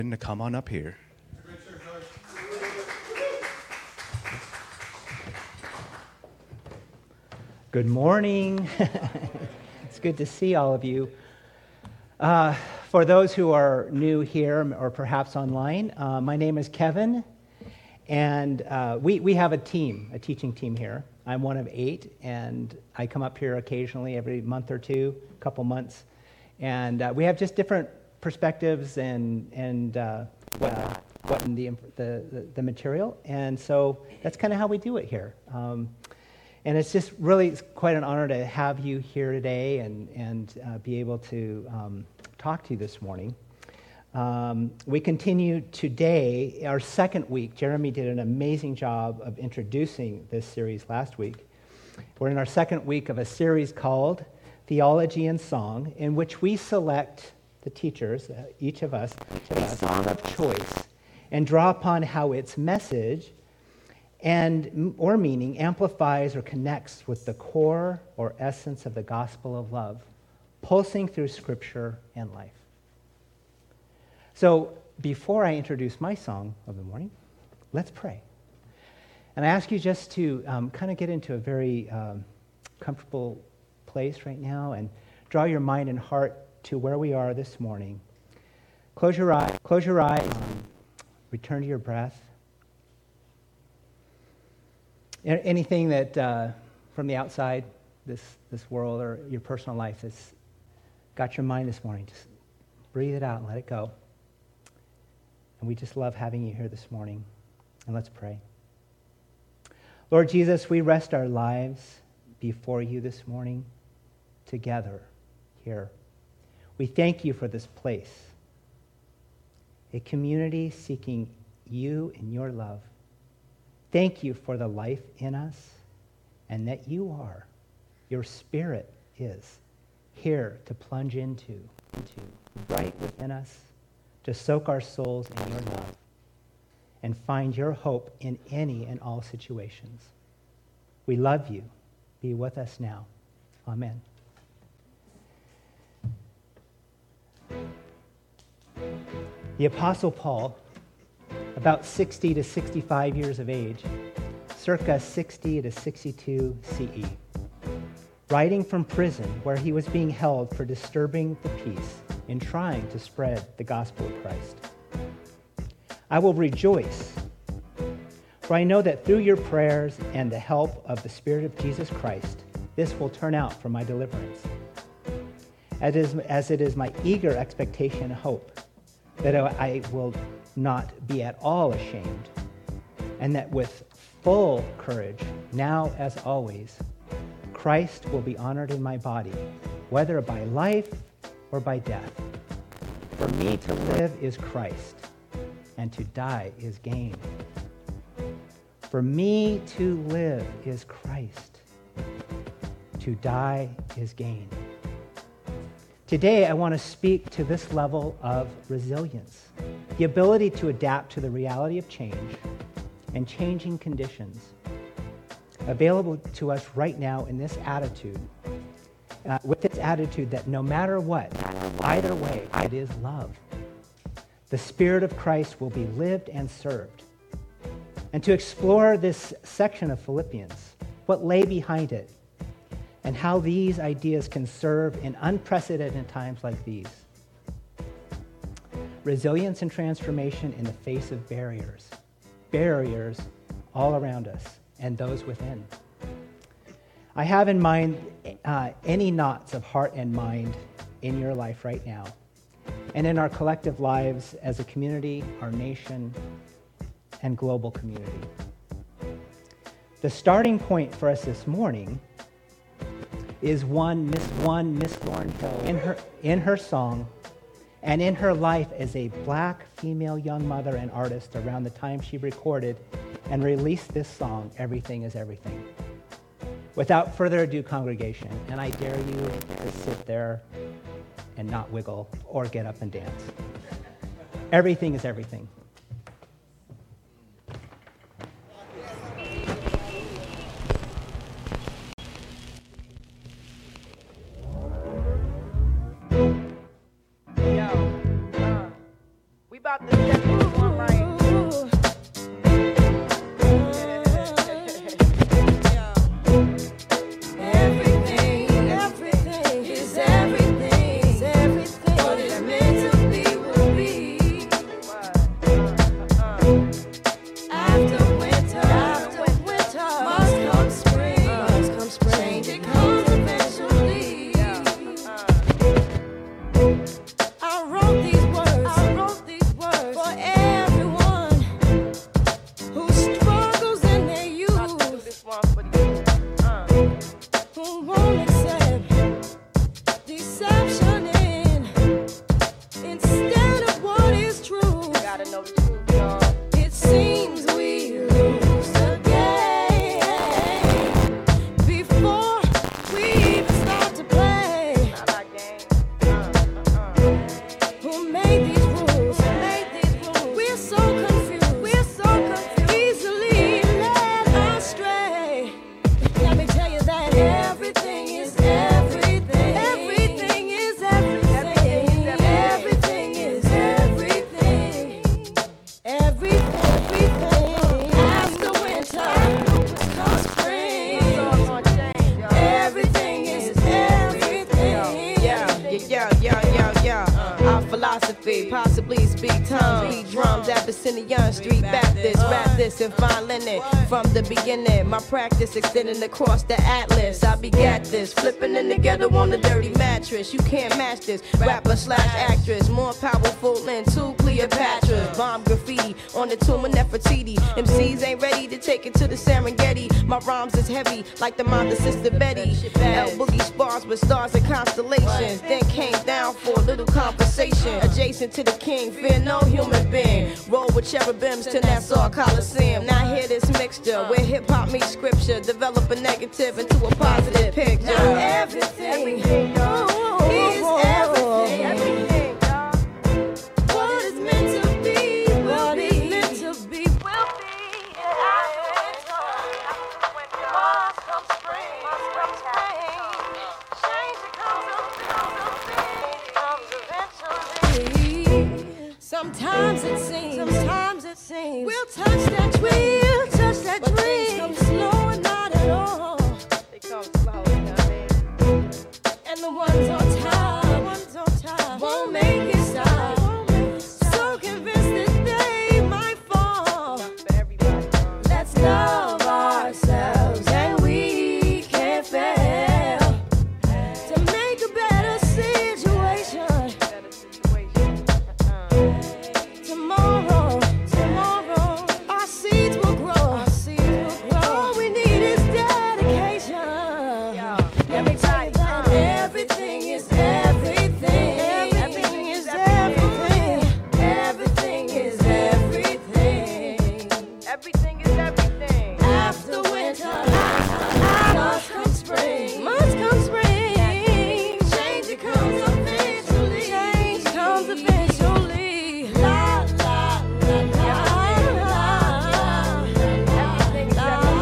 to come on up here. Good morning. It's good to see all of you. For those who are new here or perhaps online, my name is Kevin, and we have a teaching team here. I'm one of 8, and I come up here occasionally every month or two, couple months, and we have just different perspectives and what in the material, and so that's kind of how we do it here. And it's just really quite an honor to have you here today and be able to talk to you this morning. We continue today, our second week. Jeremy did an amazing job of introducing this series last week. We're in our second week of a series called Theology and Song, in which we select the teachers, each of us, a song of choice and draw upon how its message or meaning amplifies or connects with the core or essence of the gospel of love, pulsing through Scripture and life. So before I introduce my song of the morning, let's pray. And I ask you just to kind of get into a very comfortable place right now and draw your mind and heart to where we are this morning. Close your eyes, return to your breath. Anything that from the outside, this world or your personal life that's got your mind this morning, just breathe it out and let it go. And we just love having you here this morning. And let's pray. Lord Jesus, we rest our lives before you this morning together here. We thank you for this place, a community seeking you and your love. Thank you for the life in us and that your Spirit is here to plunge into right within us, to soak our souls in your love and find your hope in any and all situations. We love you. Be with us now. Amen. The Apostle Paul, about 60 to 65 years of age, circa 60 to 62 CE, writing from prison where he was being held for disturbing the peace in trying to spread the gospel of Christ. I will rejoice, for I know that through your prayers and the help of the Spirit of Jesus Christ, this will turn out for my deliverance. As it is my eager expectation and hope that I will not be at all ashamed, and that with full courage, now as always, Christ will be honored in my body, whether by life or by death. For me to live is Christ, and to die is gain. For me to live is Christ, to die is gain. Today, I want to speak to this level of resilience, the ability to adapt to the reality of change and changing conditions, available to us right now in this attitude, with this attitude that no matter what, either way, it is love. The Spirit of Christ will be lived and served. And to explore this section of Philippians, what lay behind it, and how these ideas can serve in unprecedented times like these. Resilience and transformation in the face of barriers all around us and those within. I have in mind any knots of heart and mind in your life right now, and in our collective lives as a community, our nation, and global community. The starting point for us this morning is Miss Thornhill in her song and in her life as a black female young mother and artist around the time she recorded and released this song, Everything is Everything. Without further ado, congregation, and I dare you to sit there and not wiggle or get up and dance. Everything is everything. We about to philosophy, possibly speak tongues, beat drums, Abyssinian, Street Baptist, rap this and fine linen. From the beginning, my practice extending across the atlas. I begat this, flipping in together on a dirty mattress. You can't match this, rapper slash actress, more powerful than two Cleopatras. Bomb graffiti on the tomb of Nefertiti. MCs ain't ready to take it to the Serengeti. My rhymes is heavy like the mind of Sister Betty. L Boogie spars with stars and constellations. Then came down for a little conversation. Adjacent to the king, fear no human being. Roll with cherubims to Nassau Coliseum. Now hear this mixture where hip hop meets scripture. Develop a negative into a positive picture. Now everything is everything. What is meant to be will be. Meant to be will be. Sometimes it seems we'll touch that dream, but things come slow and not at all. They come slow, you know what I mean? And the ones on time won't make it stop. So convinced that they might fall. Let's love ourselves and we can't fail to make a better situation. Tomorrow, our seeds will grow. All we need is dedication. Let me tell you that everything is everything. Everything is everything. Everything is everything. Everything is everything. After winter, must come spring. Must come spring. Change it comes eventually. Change comes eventually. La la la la la. Everything is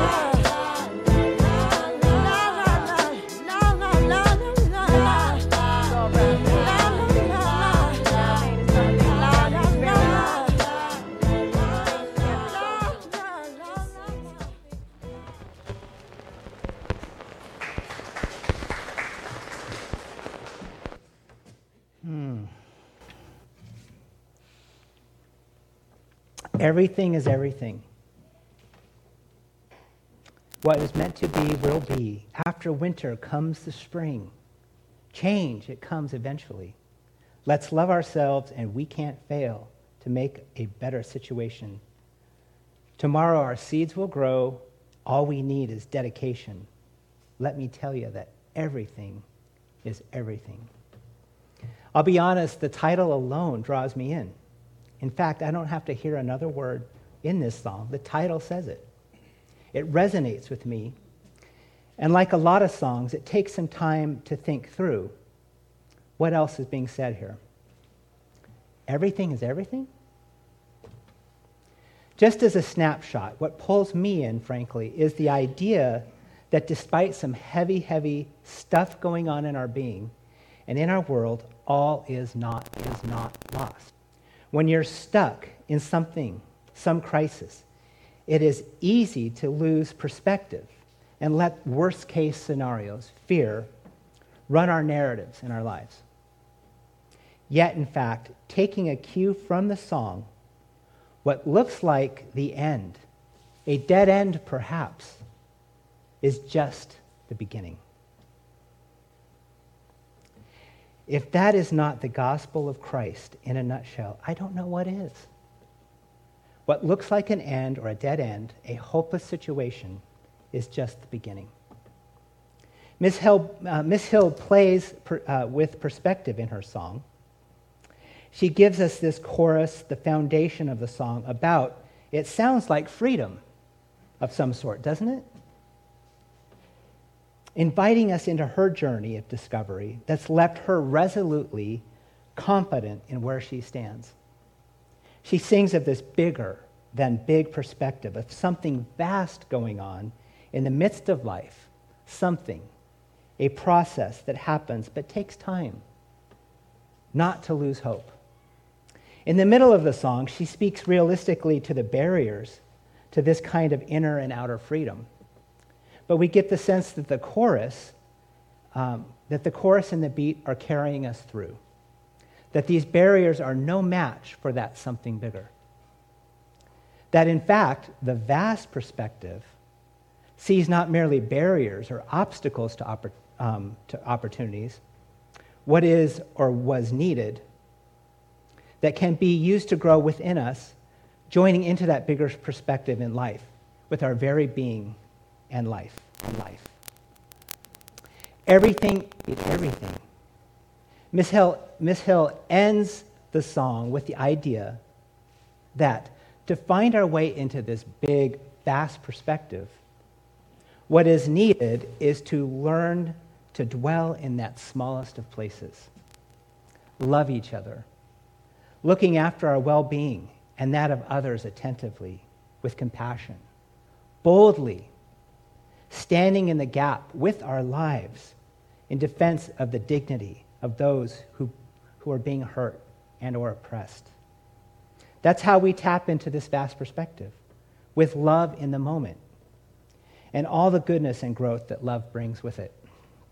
Everything is everything. What is meant to be will be. After winter comes the spring. Change, it comes eventually. Let's love ourselves and we can't fail to make a better situation. Tomorrow our seeds will grow. All we need is dedication. Let me tell you that everything is everything. I'll be honest, the title alone draws me in. In fact, I don't have to hear another word in this song. The title says it. It resonates with me. And like a lot of songs, it takes some time to think through what else is being said here. Everything is everything? Just as a snapshot, what pulls me in, frankly, is the idea that despite some heavy, heavy stuff going on in our being and in our world, all is not lost. When you're stuck in something, some crisis, it is easy to lose perspective and let worst-case scenarios, fear, run our narratives in our lives. Yet, in fact, taking a cue from the song, what looks like the end, a dead end perhaps, is just the beginning. If that is not the gospel of Christ in a nutshell, I don't know what is. What looks like an end or a dead end, a hopeless situation, is just the beginning. Miss Hill plays with perspective in her song. She gives us this chorus, the foundation of the song, about, it sounds like freedom of some sort, doesn't it? Inviting us into her journey of discovery that's left her resolutely confident in where she stands. She sings of this bigger than big perspective, of something vast going on in the midst of life, something, a process that happens but takes time, not to lose hope. In the middle of the song, she speaks realistically to the barriers to this kind of inner and outer freedom. But we get the sense that the chorus and the beat are carrying us through, that these barriers are no match for that something bigger. That in fact, the vast perspective sees not merely barriers or obstacles to opportunities, what is or was needed, that can be used to grow within us, joining into that bigger perspective in life with our very being and life. Everything is everything. Miss Hill ends the song with the idea that to find our way into this big, vast perspective, what is needed is to learn to dwell in that smallest of places, love each other, looking after our well-being and that of others attentively, with compassion, boldly, standing in the gap with our lives in defense of the dignity of those who are being hurt and or oppressed. That's how we tap into this vast perspective, with love in the moment and all the goodness and growth that love brings with it.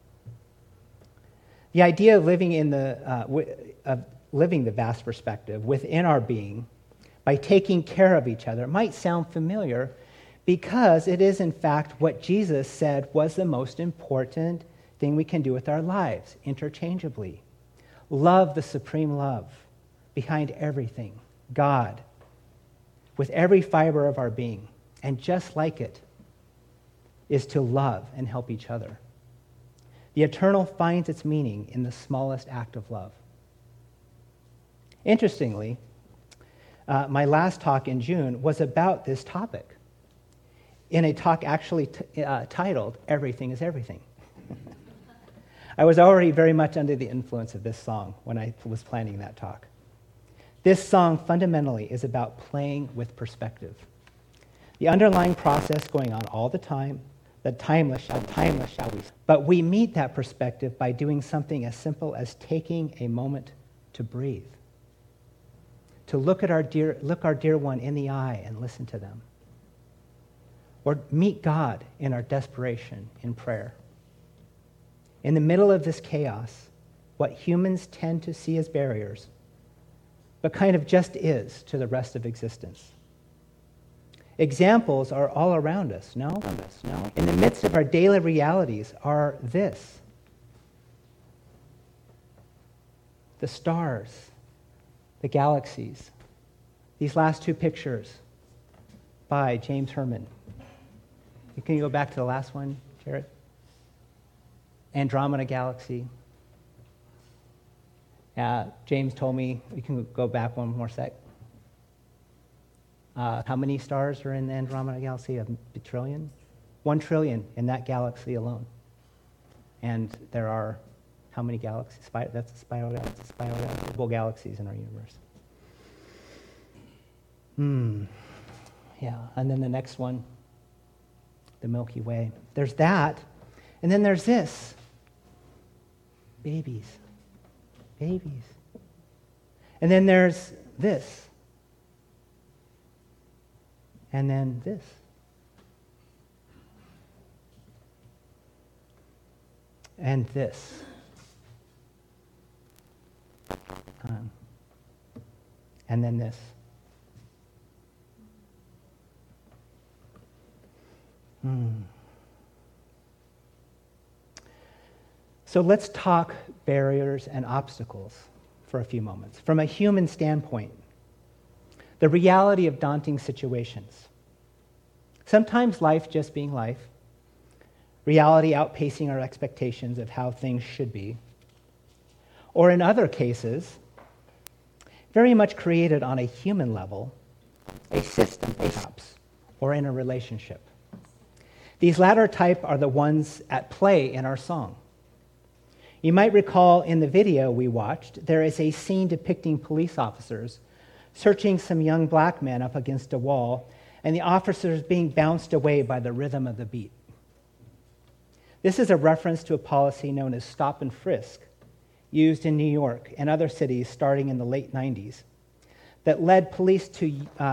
The idea of living living the vast perspective within our being by taking care of each other might sound familiar, because it is, in fact, what Jesus said was the most important thing we can do with our lives, interchangeably. Love the supreme love behind everything, God, with every fiber of our being. And just like it is to love and help each other. The eternal finds its meaning in the smallest act of love. Interestingly, my last talk in June was about this topic, in a talk actually titled, Everything is Everything. I was already very much under the influence of this song when I was planning that talk. This song fundamentally is about playing with perspective. The underlying process going on all the time, the timeless shall we. But we meet that perspective by doing something as simple as taking a moment to breathe, to look our dear one in the eye and listen to them. Or meet God in our desperation in prayer. In the middle of this chaos, what humans tend to see as barriers, but kind of just is to the rest of existence. Examples are all around us, no? In the midst of our daily realities are this: the stars, the galaxies. These last two pictures by James Herman. Can you go back to the last one, Jared? Andromeda Galaxy. James told me, you can go back one more sec. How many stars are in the Andromeda Galaxy? A trillion? 1 trillion in that galaxy alone. And there are how many galaxies? That's a spiral galaxies in our universe. Yeah, and then the next one, the Milky Way. There's that, and then there's this. Babies. And then there's this. And then this. And this. And then this. So let's talk barriers and obstacles for a few moments. From a human standpoint, the reality of daunting situations. Sometimes life just being life, reality outpacing our expectations of how things should be. Or in other cases, very much created on a human level, a system perhaps, or in a relationship. These latter type are the ones at play in our song. You might recall in the video we watched, there is a scene depicting police officers searching some young black men up against a wall, and the officers being bounced away by the rhythm of the beat. This is a reference to a policy known as stop and frisk, used in New York and other cities starting in the late 90s, that led police to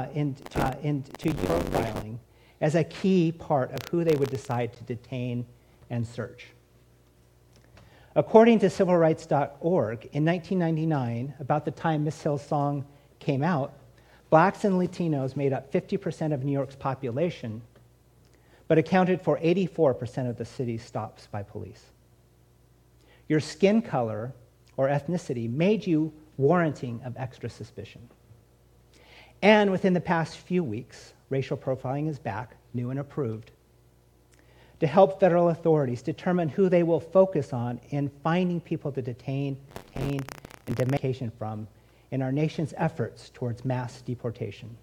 profiling as a key part of who they would decide to detain and search. According to civilrights.org, in 1999, about the time Miss Hill's song came out, blacks and Latinos made up 50% of New York's population, but accounted for 84% of the city's stops by police. Your skin color or ethnicity made you warranting of extra suspicion. And within the past few weeks, racial profiling is back, new and approved, to help federal authorities determine who they will focus on in finding people to detain and demand from in our nation's efforts towards mass deportation.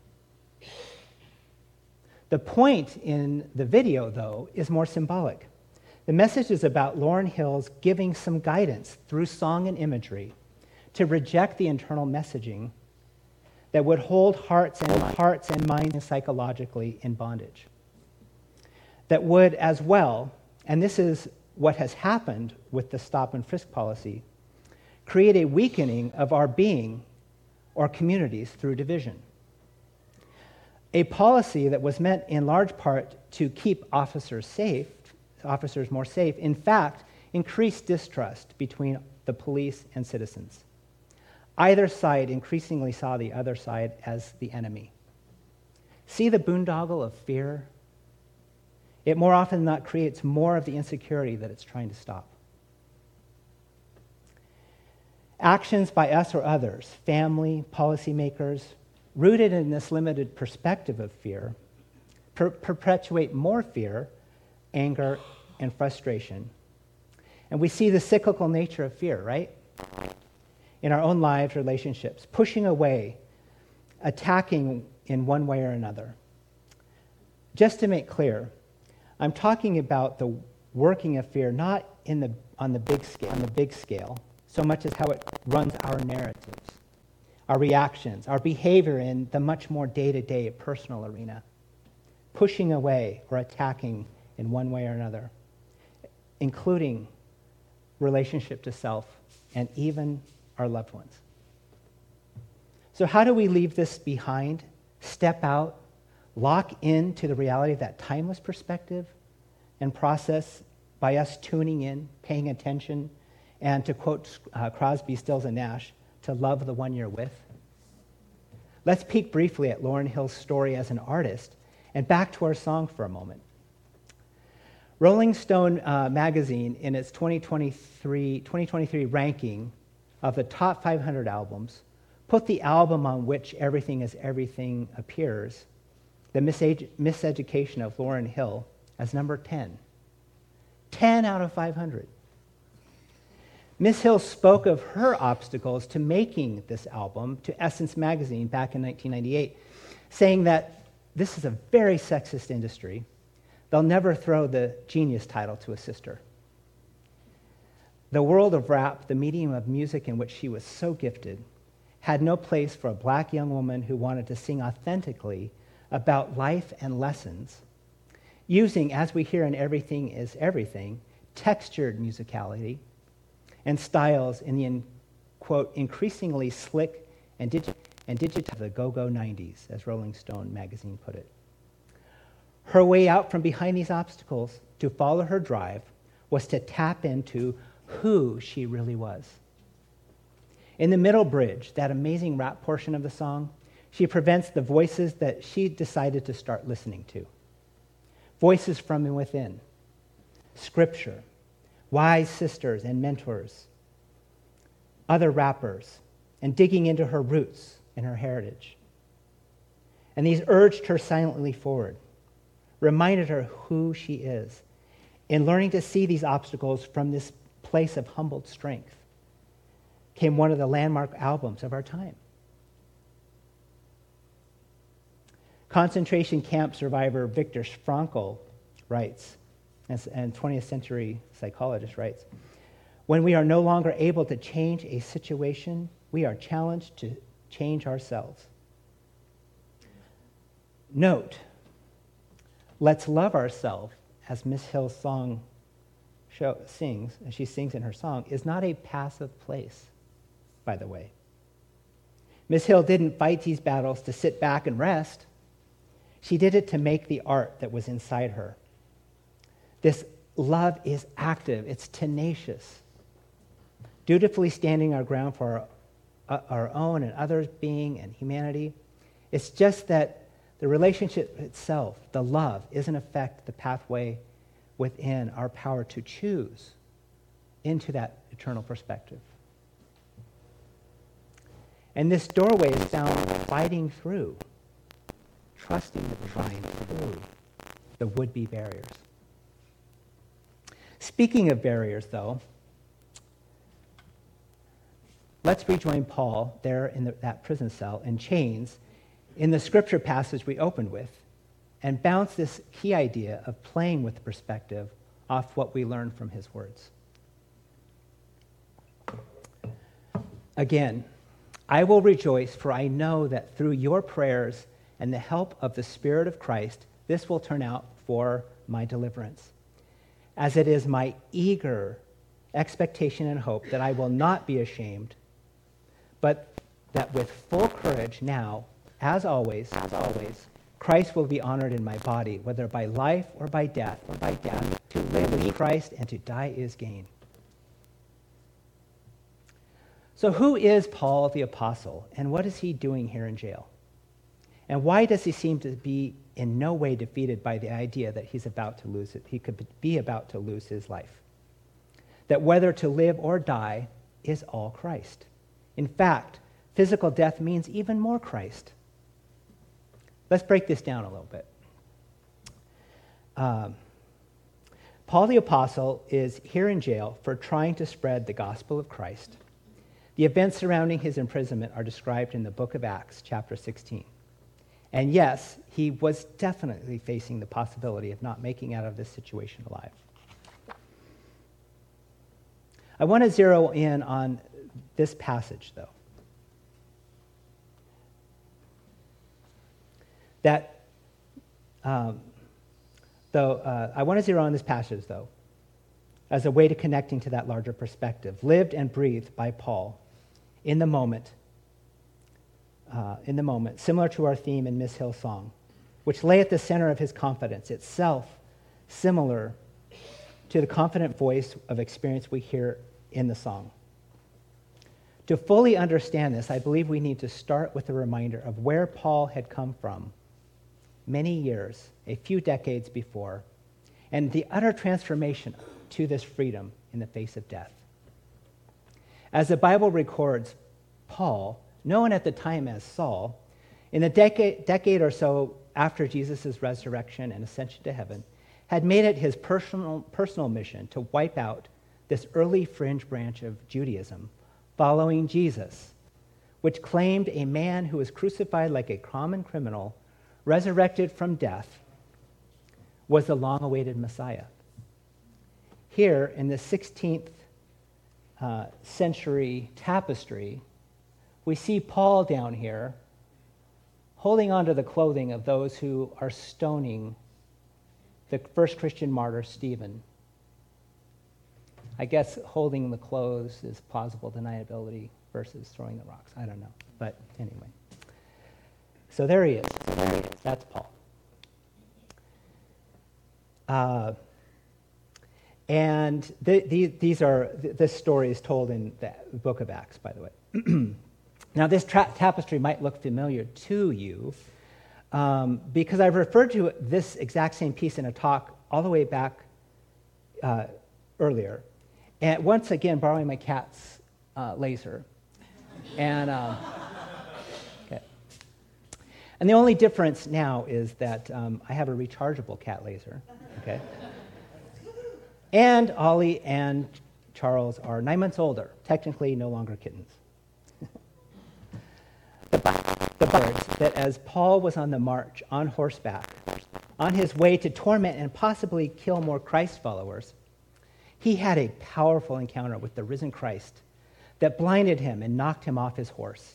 The point in the video, though, is more symbolic. The message is about Lauryn Hill's giving some guidance through song and imagery to reject the internal messaging that would hold hearts and minds psychologically in bondage. That would as well, and this is what has happened with the stop and frisk policy, create a weakening of our being or communities through division. A policy that was meant in large part to keep officers more safe, in fact, increased distrust between the police and citizens. Either side increasingly saw the other side as the enemy. See the boondoggle of fear? It more often than not creates more of the insecurity that it's trying to stop. Actions by us or others, family, policymakers, rooted in this limited perspective of fear, perpetuate more fear, anger, and frustration. And we see the cyclical nature of fear, right? In our own lives, relationships, pushing away, attacking in one way or another. Just to make clear, I'm talking about the working of fear not on the big scale, so much as how it runs our narratives, our reactions, our behavior in the much more day-to-day personal arena, pushing away or attacking in one way or another, including relationship to self and even our loved ones. So how do we leave this behind, step out, lock into the reality of that timeless perspective and process by us tuning in, paying attention, and to quote Crosby, Stills, and Nash, to love the one you're with? Let's peek briefly at Lauryn Hill's story as an artist and back to our song for a moment. Rolling Stone magazine, in its 2023 ranking of the top 500 albums, put the album on which Everything is Everything appears, The Miseducation of Lauryn Hill, as number 10. 10 out of 500. Miss Hill spoke of her obstacles to making this album to Essence magazine back in 1998, saying that this is a very sexist industry. They'll never throw the genius title to a sister. The world of rap, the medium of music in which she was so gifted, had no place for a black young woman who wanted to sing authentically about life and lessons, using, as we hear in Everything is Everything, textured musicality and styles in the, quote, increasingly slick and and digitize the go-go 90s, as Rolling Stone magazine put it. Her way out from behind these obstacles to follow her drive was to tap into who she really was. In the middle bridge, that amazing rap portion of the song, she prevents the voices that she decided to start listening to. Voices from within, scripture, wise sisters and mentors, other rappers, and digging into her roots and her heritage. And these urged her silently forward, reminded her who she is, in learning to see these obstacles from this place of humbled strength came one of the landmark albums of our time. Concentration camp survivor Viktor Frankl writes, and 20th century psychologist writes, when we are no longer able to change a situation, we are challenged to change ourselves. Note, let's love ourselves, as Miss Hill's song sings, as she sings in her song, is not a passive place, by the way. Miss Hill didn't fight these battles to sit back and rest. She did it to make the art that was inside her. This love is active, it's tenacious, dutifully standing our ground for our own and others' being and humanity. It's just that the relationship itself, the love, is in effect the pathway within our power to choose into that eternal perspective. And this doorway is found fighting through, trusting the trying through the would-be barriers. Speaking of barriers, though, let's rejoin Paul there in that prison cell in chains in the scripture passage we opened with and bounce this key idea of playing with perspective off what we learned from his words. Again, I will rejoice, for I know that through your prayers and the help of the Spirit of Christ, this will turn out for my deliverance, as it is my eager expectation and hope that I will not be ashamed, but that with full courage now, as always, Christ will be honored in my body, whether by life or by death, to live is Christ and to die is gain. So who is Paul the Apostle, and what is he doing here in jail? And why does he seem to be in no way defeated by the idea that he's about to lose it? He could be about to lose his life. That whether to live or die is all Christ. In fact, physical death means even more Christ. Let's break this down a little bit. Paul the Apostle is here in jail for trying to spread the gospel of Christ. The events surrounding his imprisonment are described in the book of Acts, chapter 16. And yes, he was definitely facing the possibility of not making out of this situation alive. I want to zero in on this passage, though. I want to zero on this passage, though, as a way to connecting to that larger perspective, lived and breathed by Paul in the moment, similar to our theme in Miss Hill's song, which lay at the center of his confidence, itself similar to the confident voice of experience we hear in the song. To fully understand this, I believe we need to start with a reminder of where Paul had come from many years, a few decades before, and the utter transformation to this freedom in the face of death. As the Bible records, Paul, known at the time as Saul, in the decade or so after Jesus' resurrection and ascension to heaven, had made it his personal mission to wipe out this early fringe branch of Judaism following Jesus, which claimed a man who was crucified like a common criminal, resurrected from death, was the long-awaited Messiah. Here in the 16th century tapestry, we see Paul down here holding onto the clothing of those who are stoning the first Christian martyr, Stephen. I guess holding the clothes is plausible deniability versus throwing the rocks. I don't know. But anyway. So there he is. That's Paul. And this story is told in the book of Acts, by the way. Now, this tapestry might look familiar to you because I've referred to this exact same piece in a talk all the way back earlier. And once again, borrowing my cat's laser. And okay. And the only difference now is that I have a rechargeable cat laser. Okay. And Ollie and Charles are 9 months older, technically no longer kittens. The words that as Paul was on the march on horseback, on his way to torment and possibly kill more Christ followers, he had a powerful encounter with the risen Christ that blinded him and knocked him off his horse.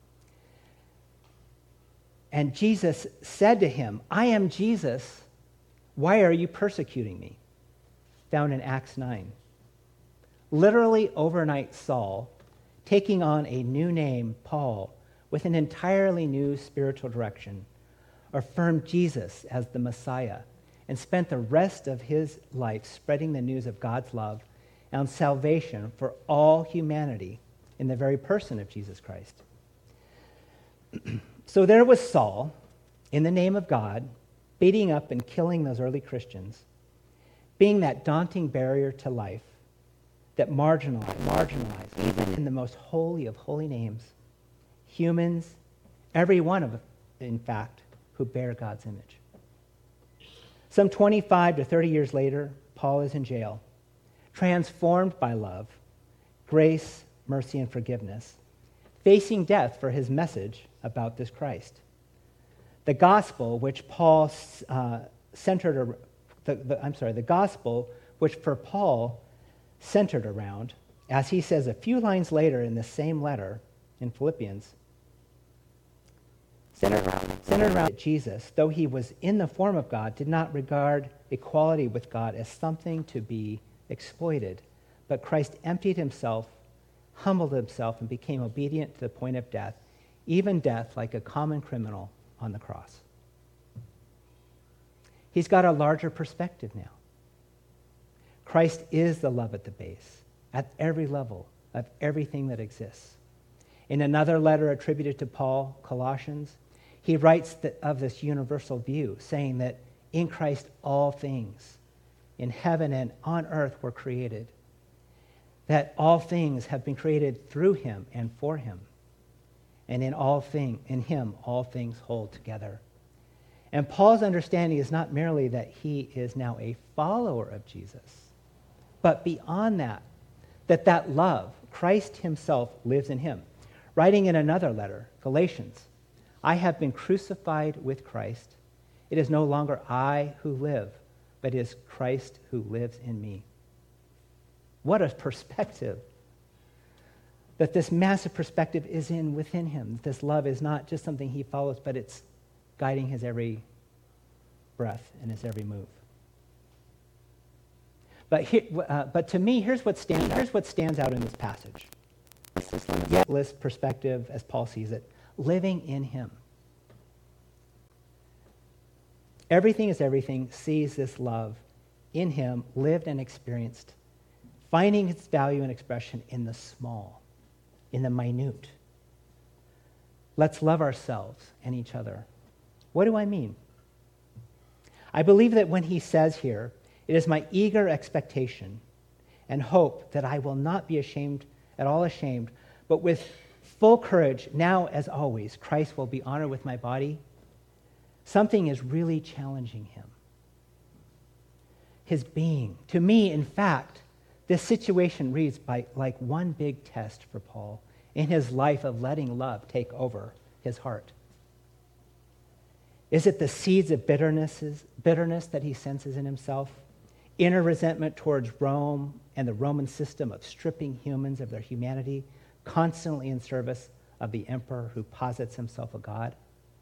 And Jesus said to him, "I am Jesus. Why are you persecuting me?" Found in Acts 9. Literally overnight, Saul, taking on a new name, Paul, with an entirely new spiritual direction, affirmed Jesus as the Messiah and spent the rest of his life spreading the news of God's love and salvation for all humanity in the very person of Jesus Christ. So there was Saul, in the name of God, beating up and killing those early Christians, being that daunting barrier to life that marginalized even in the most holy of holy names, humans, every one of, in fact, who bear God's image. Some 25 to 30 years later, Paul is in jail, transformed by love, grace, mercy, and forgiveness, facing death for his message about this Christ. The gospel which Paul the gospel which for Paul centered around, as he says a few lines later in the same letter in Philippians, centered around Jesus, though he was in the form of God, did not regard equality with God as something to be exploited, but Christ emptied himself, humbled himself, and became obedient to the point of death, even death like a common criminal on the cross. He's got a larger perspective now. Christ is the love at the base, at every level of everything that exists. In another letter attributed to Paul, Colossians, he writes of this universal view, saying that in Christ all things, in heaven and on earth, were created, that all things have been created through him and for him, and in him all things hold together. And Paul's understanding is not merely that he is now a follower of Jesus, but beyond that, that love, Christ himself, lives in him. Writing in another letter, Galatians, I have been crucified with Christ. It is no longer I who live, but it is Christ who lives in me. What a perspective. That this massive perspective is within him. This love is not just something he follows, but it's guiding his every breath and his every move. But to me, here's what stands out in this passage. This perspective, as Paul sees it, living in him. Everything is everything sees this love in him, lived and experienced, finding its value and expression in the small, in the minute. Let's love ourselves and each other. What do I mean? I believe that when he says here, it is my eager expectation and hope that I will not be at all ashamed, but with full courage, now as always, Christ will be honored with my body. Something is really challenging him. His being. To me, in fact, this situation reads like one big test for Paul in his life of letting love take over his heart. Is it the seeds of bitterness that he senses in himself? Inner resentment towards Rome and the Roman system of stripping humans of their humanity, constantly in service of the emperor who posits himself a god?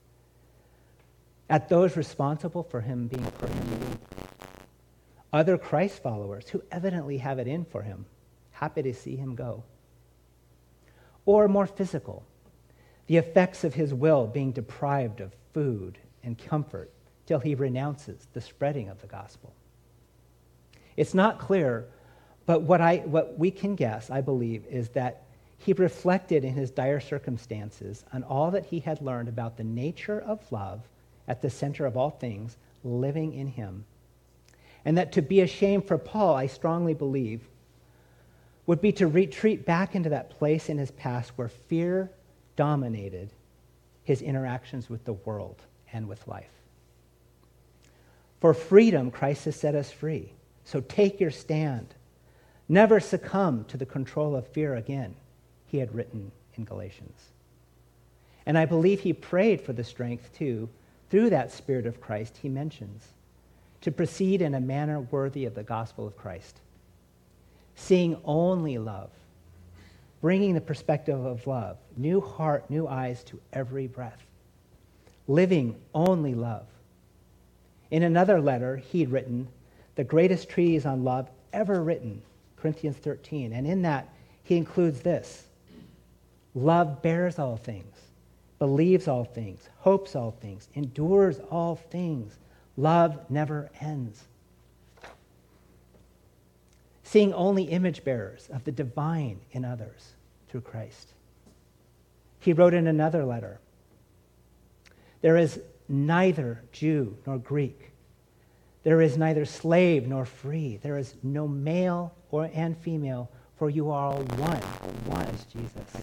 At those responsible for him being persecuted? Other Christ followers who evidently have it in for him, happy to see him go? Or more physical, the effects of his will being deprived of food and comfort till he renounces the spreading of the gospel. It's not clear, but what we can guess, I believe, is that he reflected in his dire circumstances on all that he had learned about the nature of love at the center of all things, living in him. And that to be ashamed for Paul, I strongly believe, would be to retreat back into that place in his past where fear dominated his interactions with the world and with life. For freedom, Christ has set us free. So take your stand. Never succumb to the control of fear again, he had written in Galatians. And I believe he prayed for the strength, too, through that Spirit of Christ he mentions, to proceed in a manner worthy of the gospel of Christ, seeing only love, bringing the perspective of love, new heart, new eyes to every breath, living only love. In another letter he'd written, the greatest treatise on love ever written, Corinthians 13, and in that he includes this: love bears all things, believes all things, hopes all things, endures all things. Love never ends. Seeing only image bearers of the divine in others through Christ. He wrote in another letter, there is neither Jew nor Greek. There is neither slave nor free. There is no male and female, for you are all one is Jesus.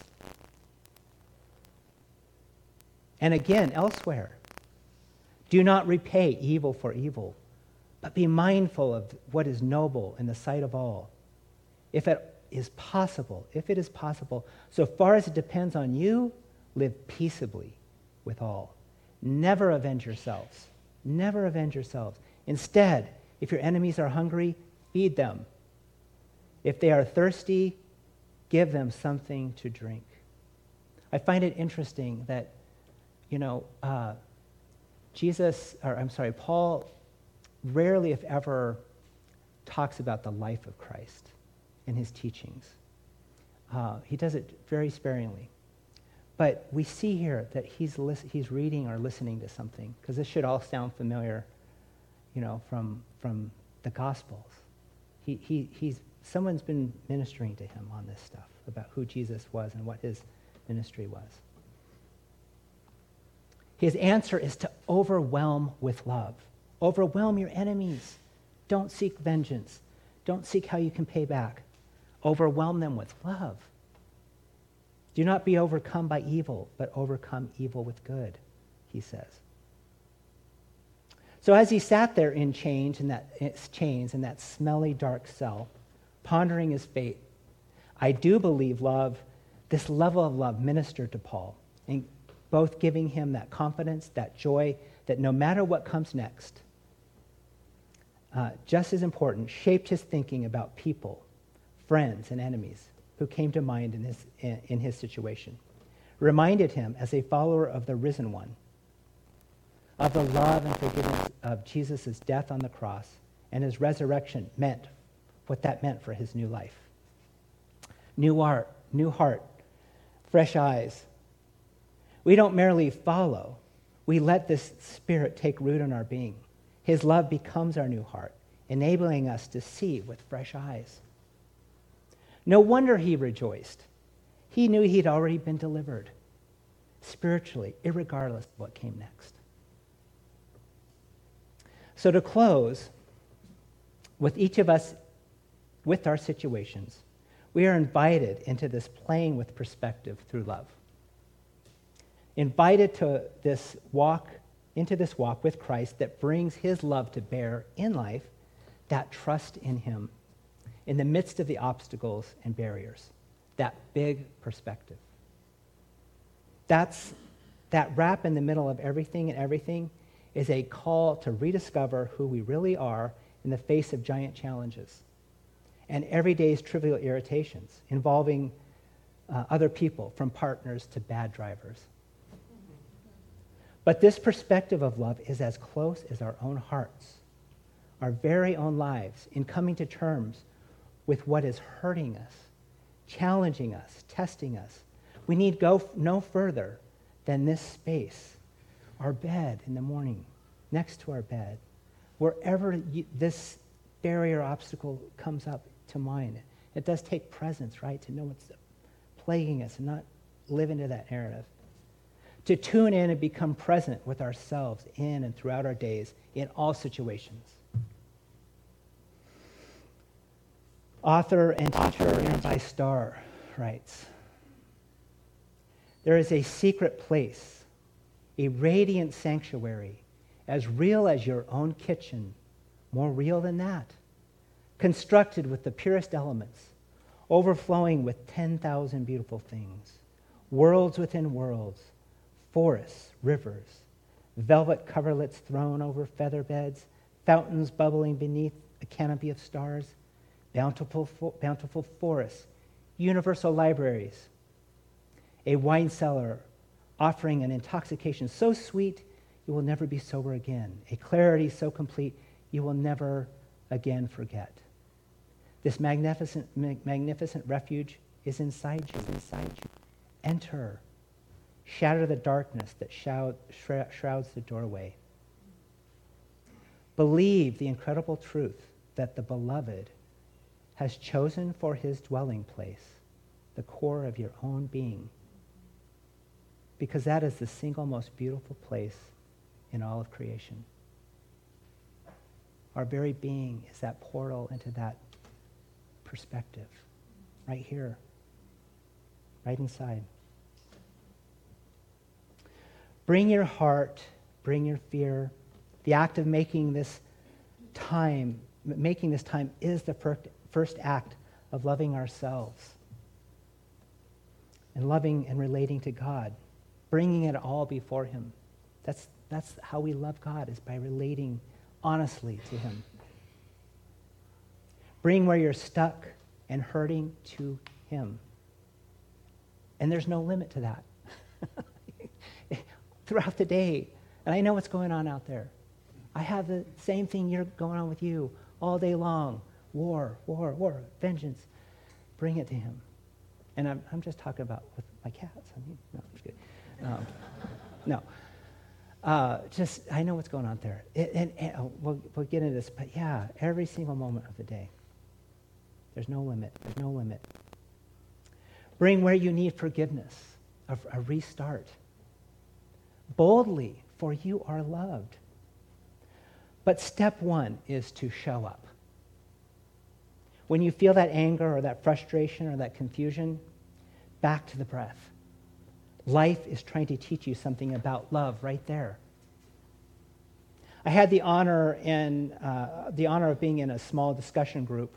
And again, elsewhere, do not repay evil for evil, but be mindful of what is noble in the sight of all. If it is possible, so far as it depends on you, live peaceably with all. Never avenge yourselves. Never avenge yourselves. Instead, if your enemies are hungry, feed them. If they are thirsty, give them something to drink. I find it interesting that, Paul rarely, if ever, talks about the life of Christ in his teachings. He does it very sparingly. But we see here that he's reading or listening to something, because this should all sound familiar, from the Gospels. Someone's been ministering to him on this stuff about who Jesus was and what his ministry was. His answer is to overwhelm with love. Overwhelm your enemies. Don't seek vengeance. Don't seek how you can pay back. Overwhelm them with love. Do not be overcome by evil, but overcome evil with good, he says. So as he sat there in chains in that smelly, dark cell, pondering his fate, I do believe this level of love ministered to Paul, and both giving him that confidence, that joy, that no matter what comes next, just as important, shaped his thinking about people, friends, and enemies who came to mind in his situation. Reminded him, as a follower of the risen one, of the love and forgiveness of Jesus' death on the cross and his resurrection what that meant for his new life. New heart, fresh eyes. We don't merely follow. We let this Spirit take root in our being. His love becomes our new heart, enabling us to see with fresh eyes. No wonder he rejoiced. He knew he'd already been delivered spiritually, irregardless of what came next. So to close, with each of us, with our situations, we are invited into this playing with perspective through love. Invited to this walk with Christ that brings his love to bear in life, that trust in him in the midst of the obstacles and barriers, that big perspective. That wrap in the middle of everything and everything is a call to rediscover who we really are in the face of giant challenges and every day's trivial irritations involving other people, from partners to bad drivers. But this perspective of love is as close as our own hearts, our very own lives, in coming to terms with what is hurting us, challenging us, testing us. We need go no further than this space, our bed in the morning, next to our bed, wherever this barrier obstacle comes up to mind. It does take presence, right, to know what's plaguing us and not live into that narrative. To tune in and become present with ourselves in and throughout our days in all situations. Author and teacher Nearby Star writes, there is a secret place, a radiant sanctuary, as real as your own kitchen, more real than that, constructed with the purest elements, overflowing with 10,000 beautiful things, worlds within worlds, forests, rivers, velvet coverlets thrown over feather beds, fountains bubbling beneath a canopy of stars, bountiful forests, universal libraries, a wine cellar offering an intoxication so sweet you will never be sober again, a clarity so complete you will never again forget. This magnificent refuge is inside you. Enter. Shatter the darkness that shrouds the doorway. Believe the incredible truth that the beloved has chosen for his dwelling place the core of your own being, because that is the single most beautiful place in all of creation. Our very being is that portal into that perspective, right here, right inside. Bring your heart, bring your fear. The act of making this time is the first act of loving ourselves and loving and relating to God, bringing it all before him. That's how we love God, is by relating honestly to him. Bring where you're stuck and hurting to him. And there's no limit to that. Throughout the day, and I know what's going on out there. I have the same thing going on with you all day long. War, vengeance. Bring it to him. And I'm just talking about with my cats. No, I'm just kidding. I know what's going on there. And we'll get into this, but yeah, every single moment of the day. There's no limit. Bring where you need forgiveness, a restart. Boldly, for you are loved. But step one is to show up. When you feel that anger or that frustration or that confusion, back to the breath. Life is trying to teach you something about love right there. I had the honor of being in a small discussion group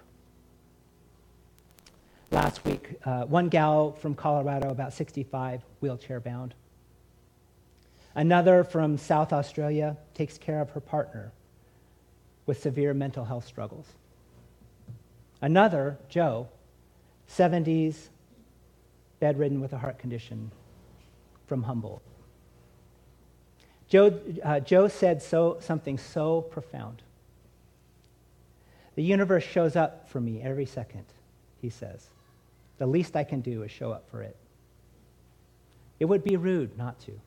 last week. One gal from Colorado, about 65, wheelchair bound. Another from South Australia takes care of her partner with severe mental health struggles. Another, Joe, 70s, bedridden with a heart condition, from Humboldt. Joe said something so profound. The universe shows up for me every second, he says. The least I can do is show up for it. It would be rude not to.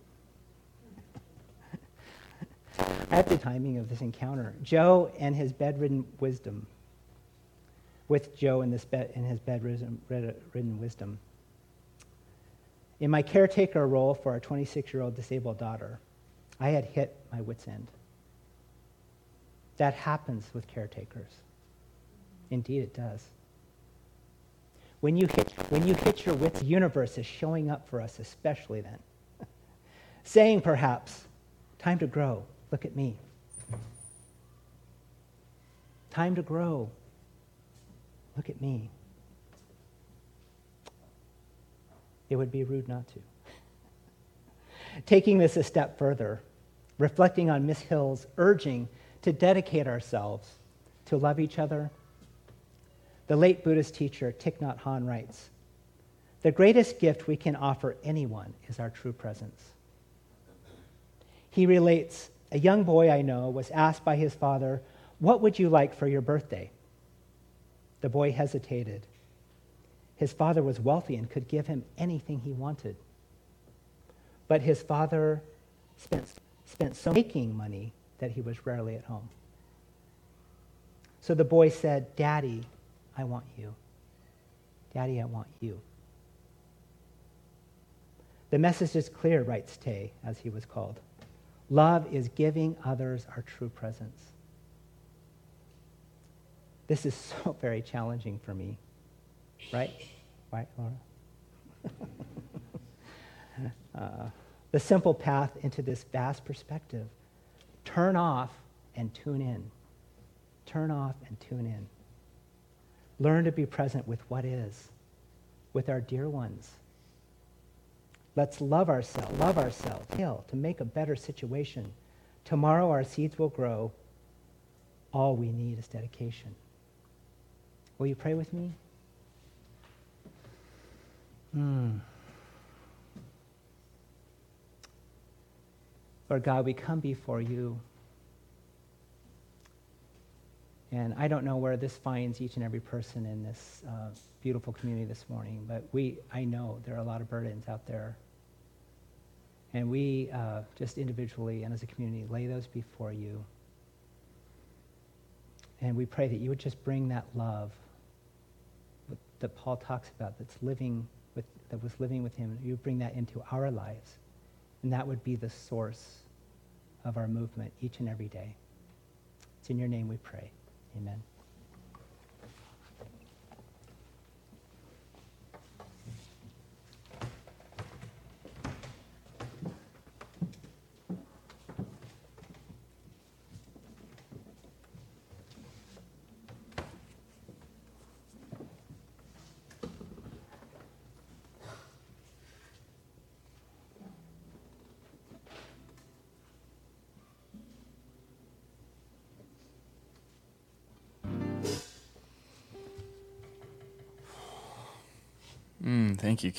At the timing of this encounter, Joe and his bedridden wisdom, with Joe in his bedridden wisdom. In my caretaker role for our 26-year-old disabled daughter, I had hit my wit's end. That happens with caretakers. Indeed, it does. When you hit your wits, the universe is showing up for us, especially then. Saying perhaps, time to grow, look at me. Time to grow, look at me. It would be rude not to. Taking this a step further, reflecting on Miss Hill's urging to dedicate ourselves to love each other, the late Buddhist teacher Thich Nhat Hanh writes, "The greatest gift we can offer anyone is our true presence." He relates, a young boy I know was asked by his father, "What would you like for your birthday?" The boy hesitated. His father was wealthy and could give him anything he wanted. But his father spent so making money that he was rarely at home. So the boy said, "Daddy, I want you. Daddy, I want you." The message is clear, writes Tay, as he was called. Love is giving others our true presence. This is so very challenging for me, right? Right, Laura? The simple path into this vast perspective. Turn off and tune in. Turn off and tune in. Learn to be present with what is, with our dear ones. Let's love ourselves, to make a better situation. Tomorrow our seeds will grow. All we need is dedication. Will you pray with me? Lord God, we come before you. And I don't know where this finds each and every person in this beautiful community this morning, but I know there are a lot of burdens out there. And we just individually and as a community lay those before you. And we pray that you would just bring that love that Paul talks about, that was living with him, and you would bring that into our lives. And that would be the source of our movement each and every day. It's in your name we pray. Amen. Thank you.